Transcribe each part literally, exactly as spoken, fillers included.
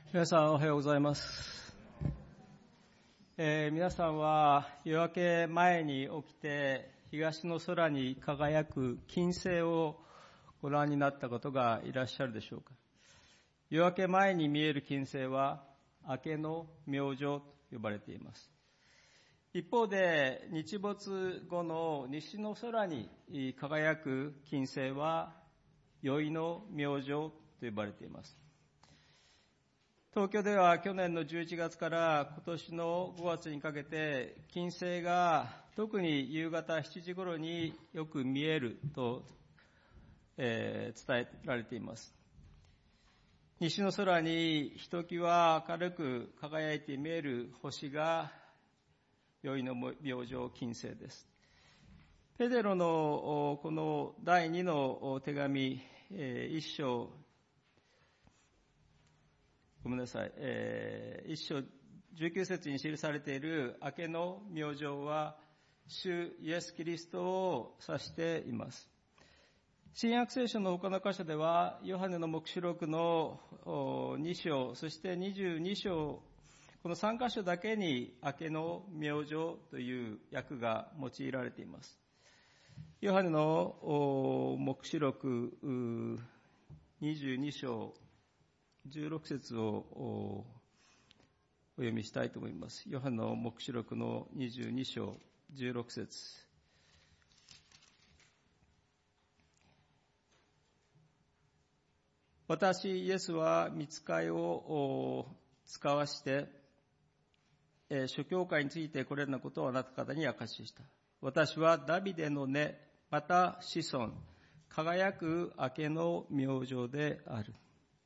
皆さんおはようございます、えー、皆さんは夜明け前に起きて東の空に輝く金星をご覧になったことがいらっしゃるでしょうか。夜明け前に見える金星は明けの明星と呼ばれています。一方で日没後の西の空に輝く金星は宵の明星と呼ばれています。東京では去年のじゅういちがつから今年のごがつにかけて金星が特に夕方しちじ頃によく見えると、えー、伝えられています。西の空にひときわ明るく輝いて見える星が宵の明星金星です。ペテロのこのだいにの手紙、えー、一章ごめんなさい、えー、一章じゅうきゅう節に記されている明けの明星は主イエス・キリストを指しています。新約聖書の他の箇所ではヨハネの黙示録のに章そしてにじゅうに章、このさん箇所だけに明けの明星という訳が用いられています。ヨハネの黙示録にじゅうに章じゅうろく節をお読みしたいと思います。ヨハネの黙示録のにじゅうに章じゅうろく節。私イエスは御使いを使わして、えー、諸教会についてこれらのことをあなた方に明かしした。私はダビデの根また子孫輝く明けの明星である。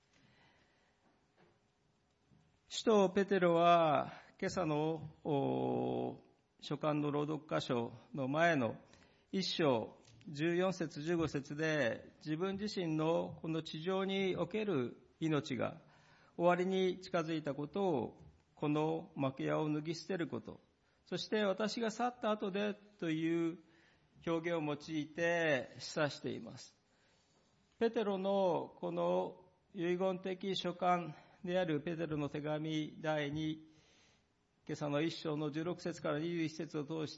使徒ペテロは今朝の書簡の朗読箇所の前の一章じゅうよん節じゅうご節で自分自身のこの地上における命が終わりに近づいたことを、この幕屋を脱ぎ捨てること、そして私が去った後でという表現を用いて示唆しています。ペテロのこの遺言的書簡であるペテロの手紙だいに、今朝の一章のじゅうろく節からにじゅういち節を通して、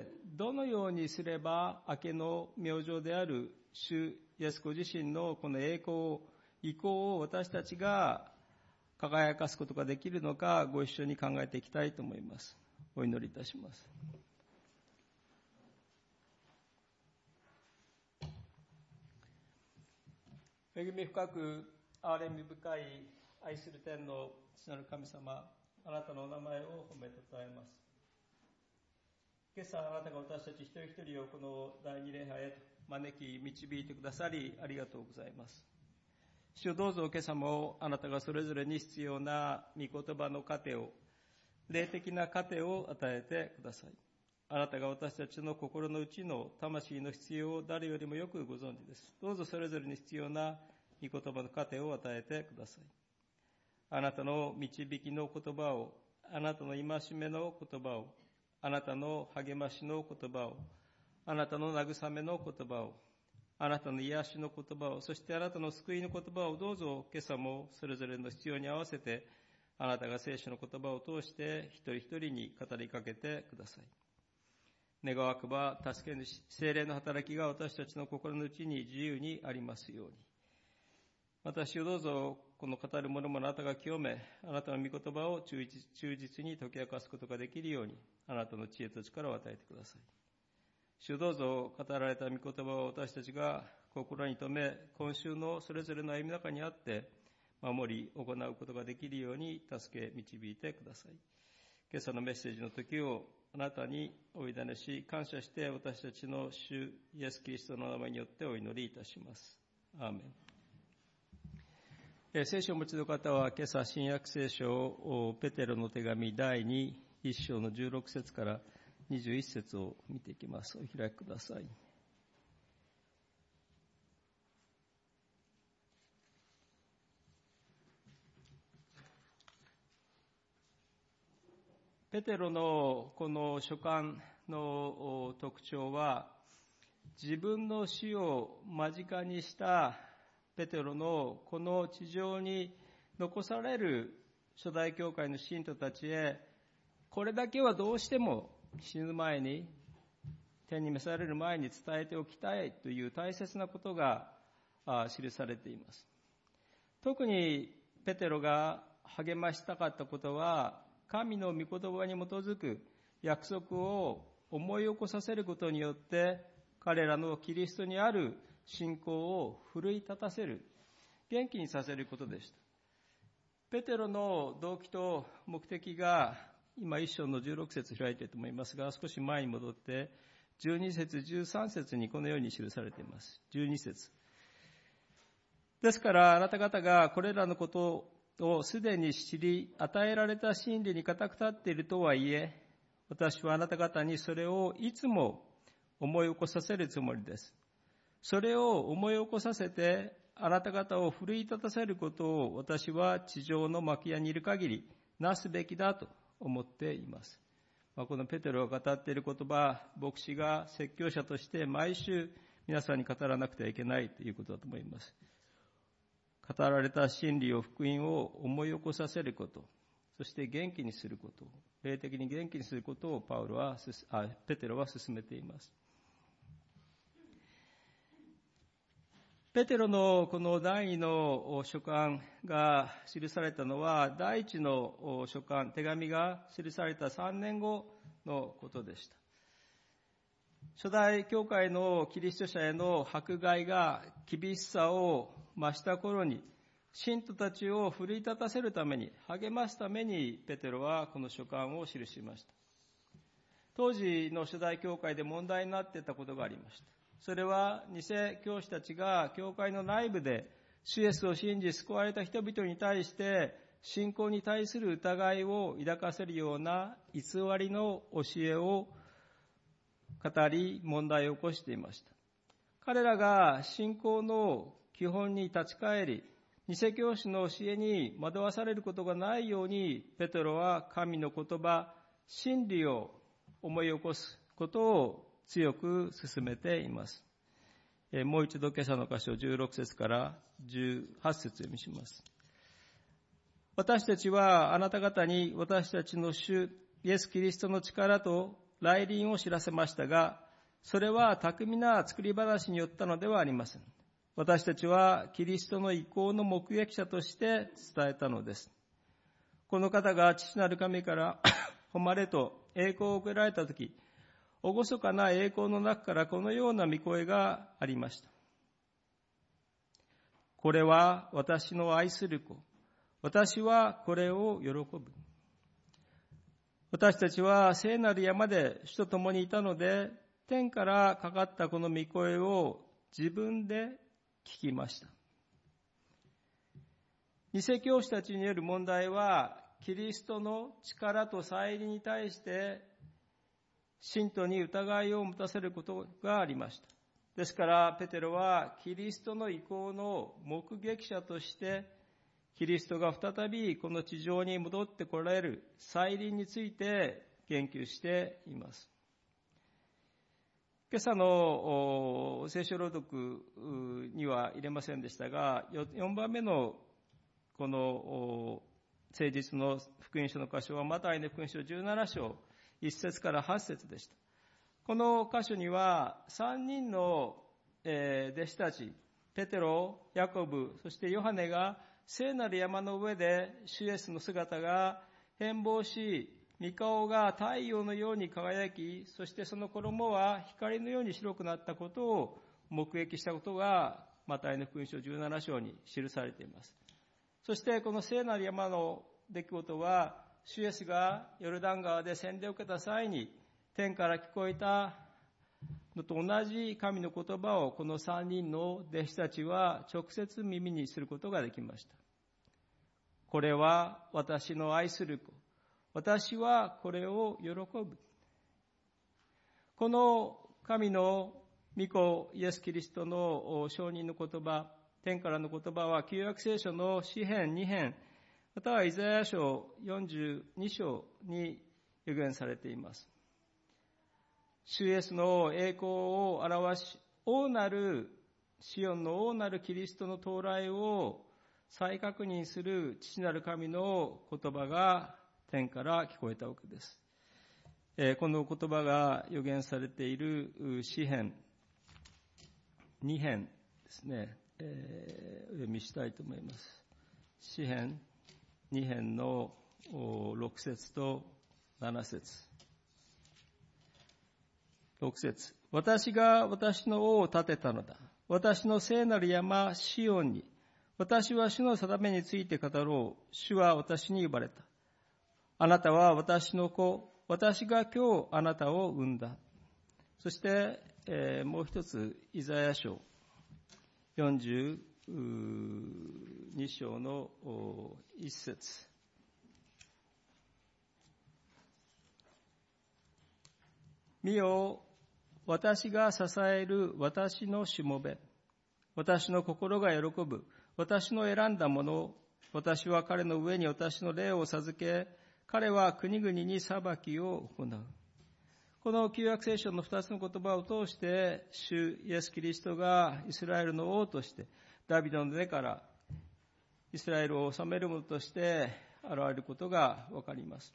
どのようにすれば明けの明星である主イエスご自身のこの栄光、意向を私たちが輝かすことができるのか、ご一緒に考えていきたいと思います。お祈りいたします。恵み深く憐れみ深い愛する天の父なる神様、あなたのお名前を褒めたたえます。今朝あなたが私たち一人一人をこの第二礼拝へ招き導いてくださりありがとうございます。主よ、どうぞ今朝もあなたがそれぞれに必要な御言葉の糧を、霊的な糧を与えてください。あなたが私たちの心の内の魂の必要を誰よりもよくご存知です。どうぞそれぞれに必要な御言葉の糧を与えてください。あなたの導きの言葉を、あなたの戒めの言葉を、あなたの励ましの言葉を、あなたの慰めの言葉を、あなたの癒しの言葉を、そしてあなたの救いの言葉を、どうぞ今朝もそれぞれの必要に合わせて、あなたが聖書の言葉を通して一人一人に語りかけてください。願わくば助け主聖霊の働きが私たちの心の内に自由にありますように。私をどうぞこの語る者もあなたが清め、あなたの御言葉を忠実、忠実に解き明かすことができるように、あなたの知恵と力を与えてください。主をどうぞ語られた御言葉を私たちが心に留め、今週のそれぞれの歩みの中にあって守り行うことができるように助け導いてください。今朝のメッセージの時をあなたにお委ねし、感謝して私たちの主イエスキリストの名前によってお祈りいたします。アーメン。聖書をお持ちの方は今朝新約聖書をペテロの手紙だいにいっ章のじゅうろく節からにじゅういち節を見ていきます。お開きください。ペテロのこの書簡の特徴は、自分の死を間近にしたペテロのこの地上に残される初代教会の信徒たちへ、これだけはどうしても死ぬ前に、天に召される前に伝えておきたいという大切なことが記されています。特にペテロが励ましたかったことは、神の御言葉に基づく約束を思い起こさせることによって、彼らのキリストにある信仰を奮い立たせる、元気にさせることでした。ペテロの動機と目的が、今一章のじゅうろく節開いていると思いますが、少し前に戻って、じゅうに節、じゅうさん節にこのように記されています。じゅうに節。ですから、あなた方がこれらのことをすでに知り、与えられた真理に固く立っているとはいえ、私はあなた方にそれをいつも思い起こさせるつもりです。それを思い起こさせて、あなた方を奮い立たせることを私は地上の幕屋にいる限りなすべきだと思っています。まあ、このペテロが語っている言葉、牧師が説教者として毎週皆さんに語らなくてはいけないということだと思います。語られた真理を、福音を思い起こさせること、そして元気にすること、霊的に元気にすることをパウロは、あ、ペテロは進めています。ペテロのこの第二の書簡が記されたのは、第一の書簡、手紙が記されたさんねんごのことでした。初代教会のキリスト者への迫害が厳しさを増した頃に、信徒たちを奮い立たせるために、励ますために、ペテロはこの書簡を記しました。当時の初代教会で問題になっていたことがありました。それは偽教師たちが教会の内部で主イエスを信じ救われた人々に対して信仰に対する疑いを抱かせるような偽りの教えを語り問題を起こしていました。彼らが信仰の基本に立ち返り、偽教師の教えに惑わされることがないように、ペテロは神の言葉、真理を思い起こすことを強く進めています。えー、もう一度今朝の箇所じゅうろく節からじゅうはち節読みします。私たちはあなた方に私たちの主イエス・キリストの力と来臨を知らせましたが、それは巧みな作り話によったのではありません。私たちはキリストの意向の目撃者として伝えたのです。この方が父なる神から誉れと栄光を受けられたとき、厳かな栄光の中からこのような御声がありました。これは私の愛する子。私はこれを喜ぶ。私たちは聖なる山で主と共にいたので、天からかかったこの御声を自分で聞きました。偽教師たちによる問題は、キリストの力と再臨に対して信徒に疑いを持たせることがありました。ですからペテロはキリストの意向の目撃者としてキリストが再びこの地上に戻ってこられる再臨について言及しています。今朝の聖書朗読には入れませんでしたが、よんばんめのこの誠実の福音書の箇所はマタイの福音書じゅうなな章いち節からはち節でした。この箇所にはさんにんの弟子たち、ペテロ、ヤコブ、そしてヨハネが聖なる山の上で主イエスの姿が変貌し、御顔が太陽のように輝き、そしてその衣は光のように白くなったことを目撃したことがマタイの福音書じゅうなな章に記されています。そしてこの聖なる山の出来事は、主イエスがヨルダン川で洗礼を受けた際に天から聞こえたのと同じ神の言葉をこのさんにんの弟子たちは直接耳にすることができました。これは私の愛する子。私はこれを喜ぶ。この神の御子イエス・キリストの証人の言葉、天からの言葉は旧約聖書の詩編に編、またはイザヤ書よんじゅうに章に予言されています。主イエスの栄光を表し、王なるシオンの王なるキリストの到来を再確認する父なる神の言葉が天から聞こえたわけです。えー、この言葉が予言されている詩編に編ですね、えー、お読みしたいと思います。詩編に編のろく節となな節。ろく節。私が私の王を立てたのだ。私の聖なる山シオンに。私は主の定めについて語ろう。主は私に言われた。あなたは私の子。私が今日あなたを産んだ。そして、えー、もう一つ、イザヤ書よんじゅうに章の一節。見よ、私が支える私のしもべ。私の心が喜ぶ。私の選んだもの。私は彼の上に私の霊を授け、彼は国々に裁きを行う。この旧約聖書の二つの言葉を通して、主イエス・キリストがイスラエルの王として、ダビデの根からイスラエルを治める者として現れることがわかります。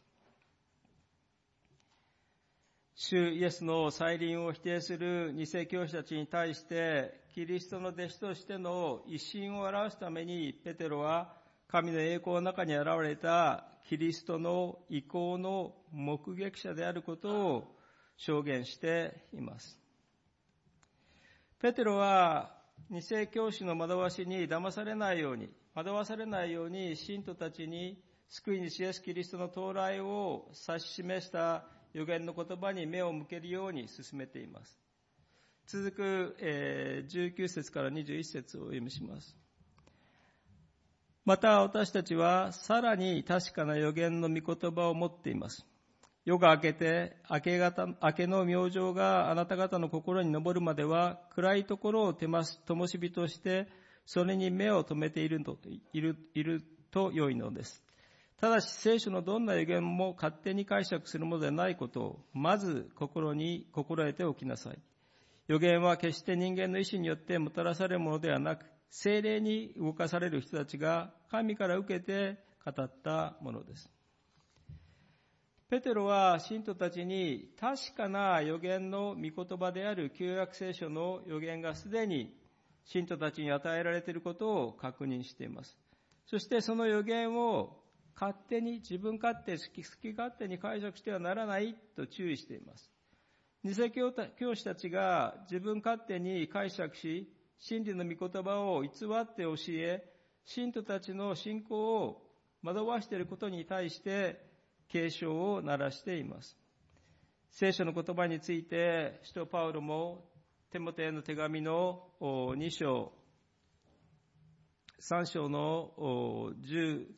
主イエスの再臨を否定する偽教師たちに対して、キリストの弟子としての威信を表すために、ペテロは神の栄光の中に現れたキリストの意向の目撃者であることを証言しています。ペテロは偽教師の惑わしに騙されないように、惑わされないように信徒たちに救い主イエスキリストの到来を指し示した預言の言葉に目を向けるように進めています。続く、えー、じゅうきゅう節からにじゅういち節をお読みします。また私たちはさらに確かな預言の御言葉を持っています。夜が明けて明け方、明けの明星があなた方の心に昇るまでは暗いところを灯し火としてそれに目を留めていると、いる、いると良いのです。ただし聖書のどんな預言も勝手に解釈するものではないことをまず心に心得ておきなさい。預言は決して人間の意志によってもたらされるものではなく、聖霊に動かされる人たちが神から受けて語ったものです。ペテロは信徒たちに確かな預言の御言葉である旧約聖書の預言がすでに信徒たちに与えられていることを確認しています。そしてその預言を勝手に自分勝手、好き勝手に解釈してはならないと注意しています。偽教師たちが自分勝手に解釈し、真理の御言葉を偽って教え、信徒たちの信仰を惑わしていることに対して警鐘を鳴らしています。聖書の言葉について、使徒パウロもテモテへの手紙のに章、さん章のじゅう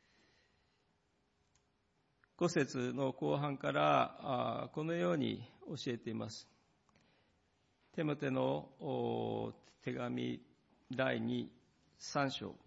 ご節の後半からこのように教えています。テモテの手紙だいに、さん章、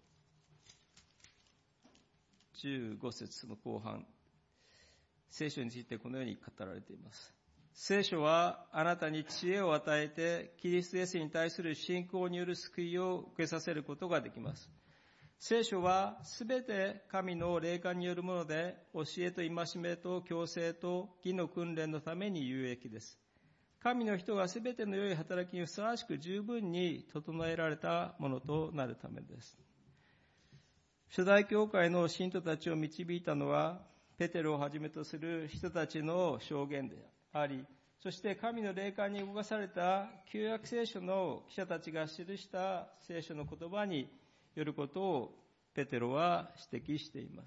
じゅうご節の後半、聖書についてこのように語られています。聖書はあなたに知恵を与えて、キリストイエスに対する信仰による救いを受けさせることができます。聖書はすべて神の霊感によるもので、教えと戒めと矯正と義の訓練のために有益です。神の人がすべての良い働きにふさわしく十分に整えられたものとなるためです。初代教会の信徒たちを導いたのは、ペテロをはじめとする人たちの証言であり、そして神の霊感に動かされた旧約聖書の記者たちが記した聖書の言葉によることをペテロは指摘しています。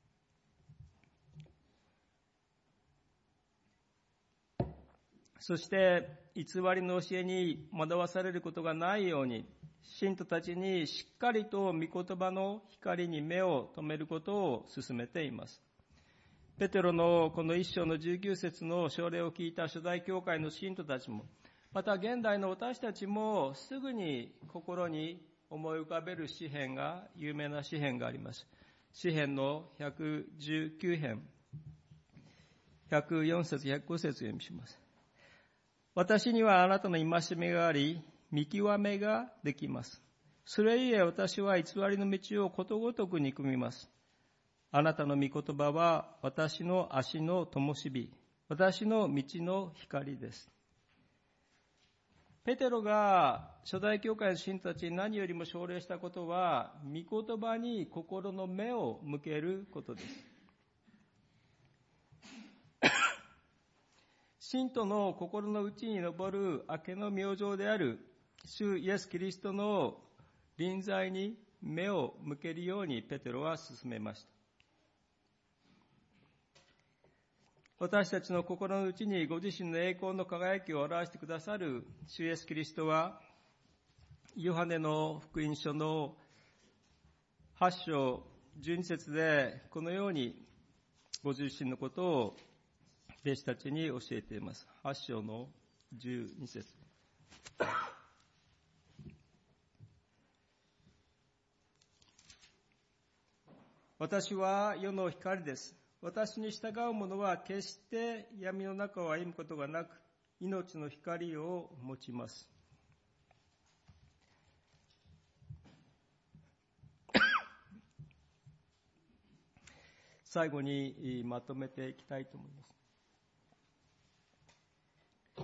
そして偽りの教えに惑わされることがないように、信徒たちにしっかりと御言葉の光に目を留めることを勧めています。ペテロのこの一章のじゅうきゅう節の章例を聞いた初代教会の信徒たちも、また現代の私たちもすぐに心に思い浮かべる詩編が、有名な詩編があります。詩編のひゃくじゅうきゅう編、ひゃくよん節、ひゃくご節を読みします。私にはあなたの戒めがあり、見極めができます。 それゆえ私は偽りの道をことごとく憎みます。あなたの御言葉は私の足の灯火、私の道の光です。ペテロが初代教会の信徒たちに何よりも奨励したことは、御言葉に心の目を向けることです。信徒の心の内に昇る明けの明星である主イエス・キリストの臨在に目を向けるようにペテロは進めました。私たちの心の内にご自身の栄光の輝きを表してくださる主イエス・キリストは、ヨハネの福音書のはち章じゅうに節でこのようにご自身のことを弟子たちに教えています。はち章のじゅうに節。私は世の光です。私に従う者は決して闇の中を歩むことがなく、命の光を持ちます。最後にまとめていきたいと思います。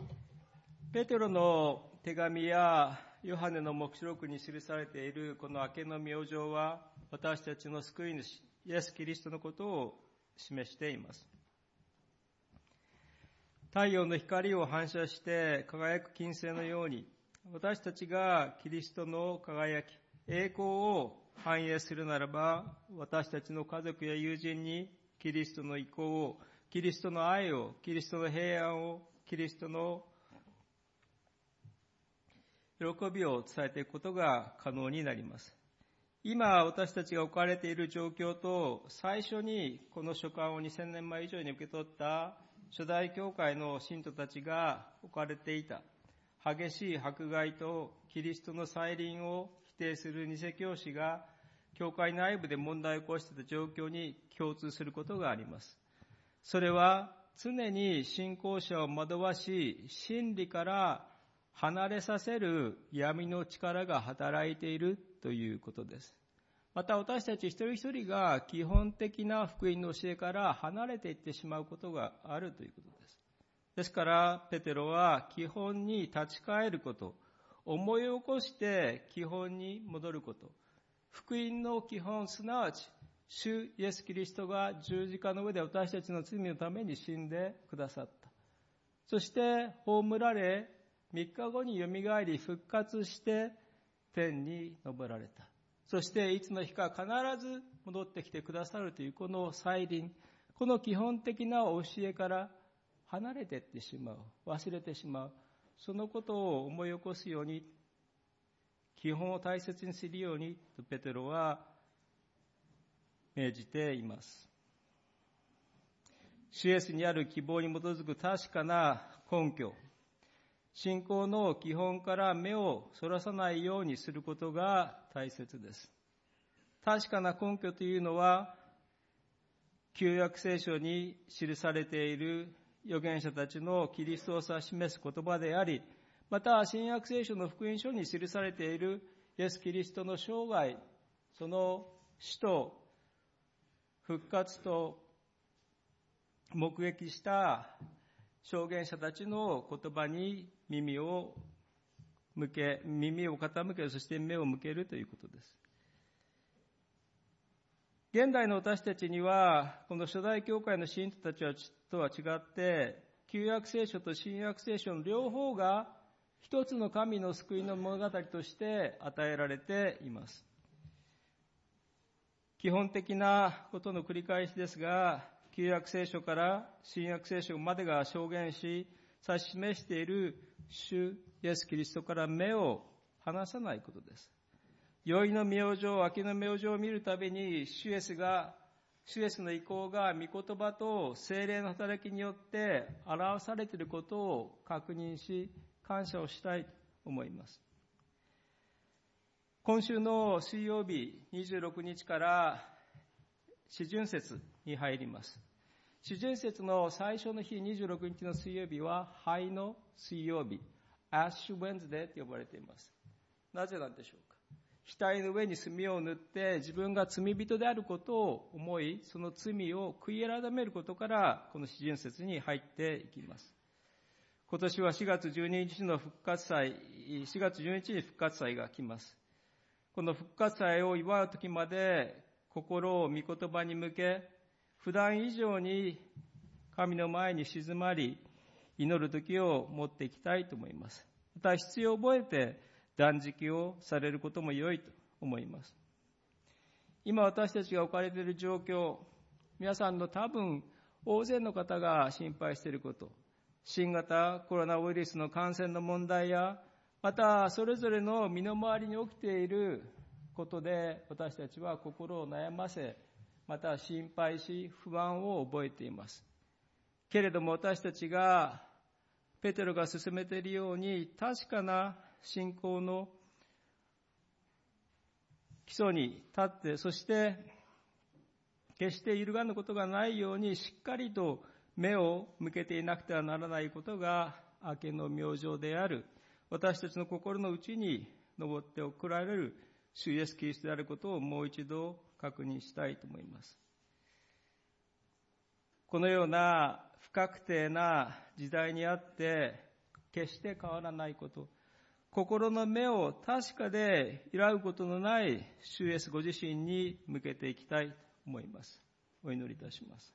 ペテロの手紙やヨハネの黙示録に記されているこの明けの明星は、私たちの救い主イエス・キリストのことを示しています。太陽の光を反射して輝く金星のように、私たちがキリストの輝き、栄光を反映するならば、私たちの家族や友人にキリストの意向を、キリストの愛を、キリストの平安を、キリストの喜びを伝えていくことが可能になります。今私たちが置かれている状況と、最初にこの書簡をにせんねんまえ以上に受け取った初代教会の信徒たちが置かれていた激しい迫害とキリストの再臨を否定する偽教師が教会内部で問題を起こしていた状況に共通することがあります。それは常に信仰者を惑わし、真理から離れさせる闇の力が働いているということです。また私たち一人一人が基本的な福音の教えから離れていってしまうことがあるということです。ですからペテロは基本に立ち返ること、思い起こして基本に戻ること、福音の基本、すなわち主イエス・キリストが十字架の上で私たちの罪のために死んでくださった。そして葬られ、三日後によみがえり復活して天に昇られた。そしていつの日か必ず戻ってきてくださるというこの再臨、この基本的な教えから離れていってしまう、忘れてしまう、そのことを思い起こすように、基本を大切にするようにとペテロは命じています。主イエスにある希望に基づく確かな根拠、信仰の基本から目をそらさないようにすることが大切です。確かな根拠というのは、旧約聖書に記されている預言者たちのキリストを指し示す言葉であり、また新約聖書の福音書に記されているイエス・キリストの生涯、その死と復活と目撃した証言者たちの言葉に耳を向け、耳を傾け、そして目を向けるということです。現代の私たちには、この初代教会の信徒たちとは違って、旧約聖書と新約聖書の両方が一つの神の救いの物語として与えられています。基本的なことの繰り返しですが、旧約聖書から新約聖書までが証言し、指し示している主イエス・キリストから目を離さないことです。宵の明星、明けの明星を見るたびに、主イエスが、主イエスの意向が御言葉と聖霊の働きによって表されていることを確認し、感謝をしたいと思います。今週の水曜日にじゅうろくにちから四旬節に入ります。四旬節の最初の日、にじゅうろくにちの水曜日は灰の水曜日、アッシュウェンズデーと呼ばれています。なぜなんでしょうか。 額の上に墨を塗って自分が罪人であることを思い、その罪を悔い改めることからこの四旬節に入っていきます。今年はしがつじゅうににちの復活祭、しがつじゅうににちに復活祭が来ます。この復活祭を祝う時まで心を御言葉に向け、普段以上に神の前に静まり、祈る時を持っていきたいと思います。また必要を覚えて断食をされることも良いと思います。今私たちが置かれている状況、皆さんの多分大勢の方が心配していること、新型コロナウイルスの感染の問題や、またそれぞれの身の回りに起きていることで私たちは心を悩ませ、また心配し不安を覚えています。けれども私たちがペテロが進めているように、確かな信仰の基礎に立って、そして決して揺るがぬことがないようにしっかりと目を向けていなくてはならないことが、明けの明星である私たちの心の内に昇って送られる主イエスキリストであることをもう一度確認したいと思います。このような不確定な時代にあって決して変わらないこと、心の目を確かで揺らぐことのない主イエスご自身に向けていきたいと思います。お祈りいたします。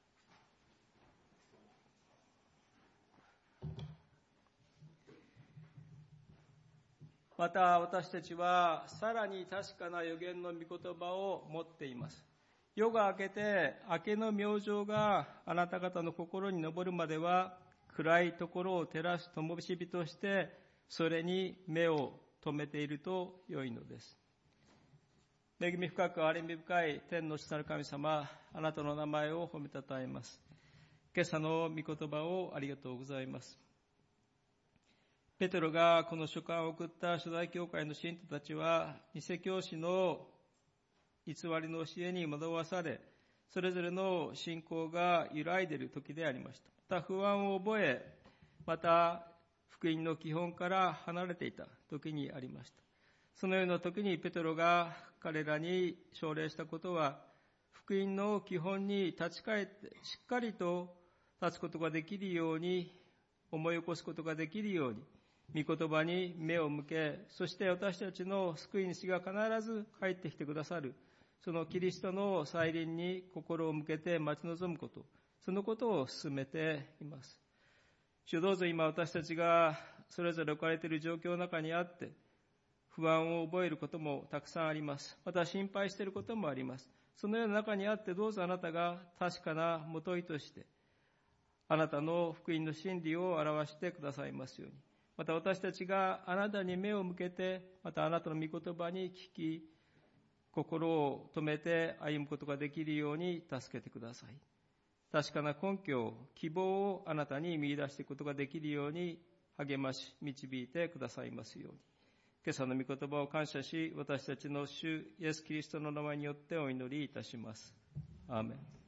また私たちはさらに確かな預言の御言葉を持っています。夜が明けて明けの明星があなた方の心に昇るまでは、暗いところを照らす灯火としてそれに目を留めていると良いのです。恵み深く憐れみ深い天の父なる神様、あなたの名前を褒めたたえます。今朝の御言葉をありがとうございます。ペテロがこの書簡を送った初代教会の信徒たちは、偽教師の偽りの教えに惑わされ、それぞれの信仰が揺らいでいる時でありました。また不安を覚え、また福音の基本から離れていた時にありました。そのような時にペテロが彼らに奨励したことは、福音の基本に立ち返ってしっかりと立つことができるように、思い起こすことができるように、御言葉に目を向け、そして私たちの救い主が必ず帰ってきてくださる、そのキリストの再臨に心を向けて待ち望むこと、そのことを進めています。主どうぞ今私たちがそれぞれ置かれている状況の中にあって不安を覚えることもたくさんあります。また心配していることもあります。そのような中にあってどうぞあなたが確かなもといとしてあなたの福音の真理を表してくださいますように。また私たちがあなたに目を向けて、またあなたの御言葉に聞き、心を止めて歩むことができるように助けてください。確かな根拠、希望をあなたに見出していくことができるように励まし、導いてくださいますように。今朝の御言葉を感謝し、私たちの主イエスキリストの名前によってお祈りいたします。アーメン。